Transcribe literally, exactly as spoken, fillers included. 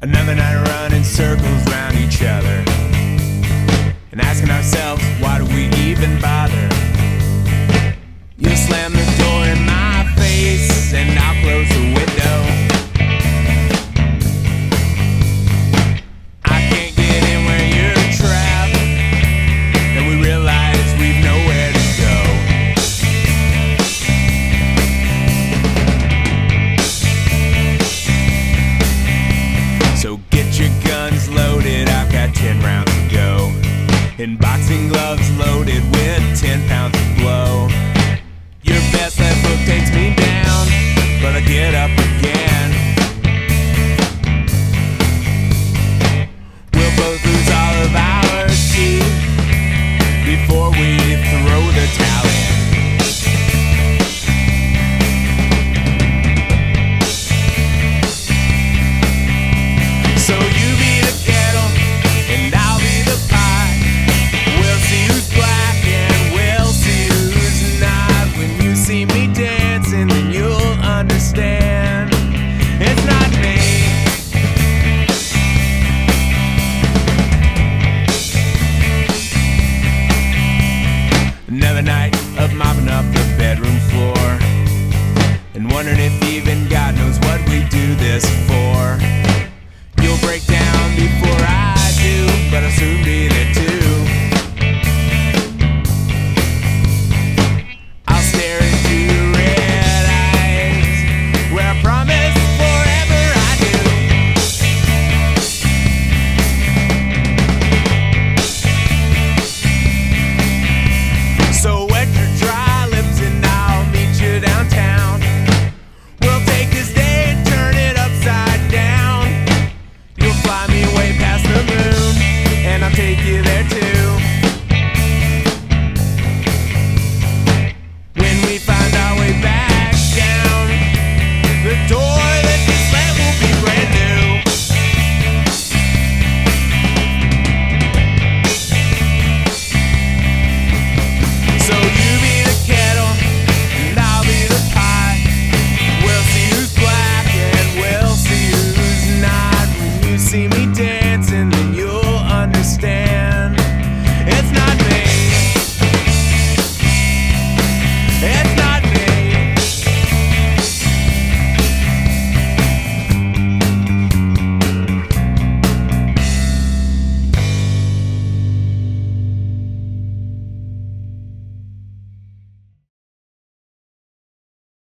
Another night running circles round each other and asking ourselves, why do we even bother? You slam the door in my face and I'll close the window. I can't get in where you're trapped, and we realize we've nowhere to go. So get your guns loaded, I've got ten rounds to go. In boxing gloves